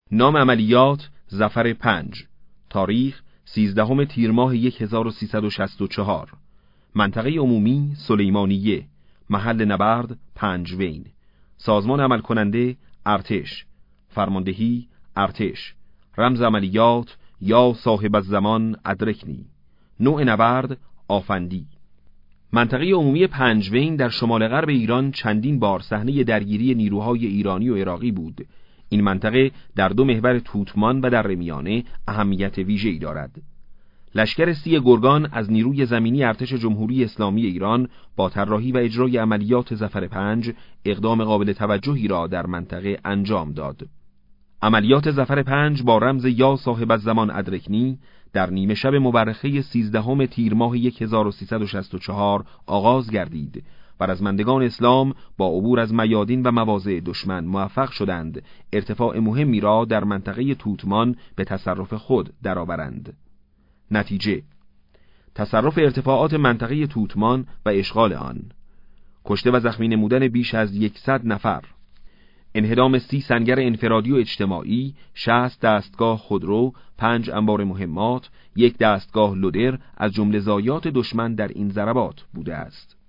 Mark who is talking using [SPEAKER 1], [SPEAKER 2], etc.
[SPEAKER 1] نام عملیات ظفر 5. تاریخ 13 تیر ماه 1364. منطقه عمومی سلیمانیه. محل نبرد پنجوین. سازمان عمل کننده ارتش. فرماندهی ارتش. رمز عملیات یا صاحب الزمان ادرکنی. نوع نبرد آفندی. منطقه عمومی پنجوین در شمال غرب ایران چندین بار صحنه درگیری نیروهای ایرانی و عراقی بود. این منطقه در دو محور توتمان و در میانه اهمیت ویژه‌ای دارد. لشکر 30 گرگان از نیروی زمینی ارتش جمهوری اسلامی ایران با طراحی و اجرای عملیات ظفر 5 اقدام قابل توجهی را در منطقه انجام داد. عملیات ظفر 5 با رمز یا صاحب الزمان ادرکنی در نیمه شب مورخه 13 تیر ماه 1364 آغاز گردید و رزمندگان اسلام با عبور از میادین و مواضع دشمن موفق شدند ارتفاع مهمی را در منطقه توتمان به تصرف خود درآورند. نتیجه: تصرف ارتفاعات منطقه توتمان و اشغال آن، کشته و زخمی نمودن بیش از 100 نفر، انهدام 30 سنگر انفرادی و اجتماعی، 60 دستگاه خودرو، 5 انبار مهمات، 1 دستگاه لودر از جمله ضایعات دشمن در این ضربات بوده است.